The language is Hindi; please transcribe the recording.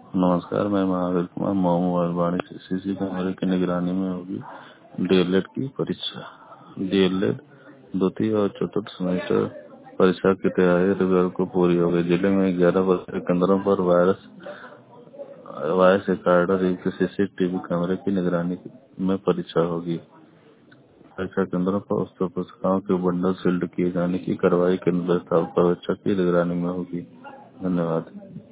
नमस्कार, मैं महावीर कुमार मऊ मोबाइल वाणी से सीसी कैमरे की निगरानी में होगी डीएलएड की परीक्षा। डीएलएड द्वितीय और चतुर्थ सेमेस्टर परीक्षा की तैयारी रविवार को पूरी हो गई। जिले में 11 परीक्षा केंद्रों पर वॉइस रिकॉर्डर युक्त सीसीटीवी कैमरे की निगरानी में परीक्षा होगी। परीक्षा केंद्रों पर उत्तर पुस्तिकाओं के बंडल सील्ड किए जाने की कार्रवाई केंद्र स्थापना परीक्षा की निगरानी में होगी। धन्यवाद।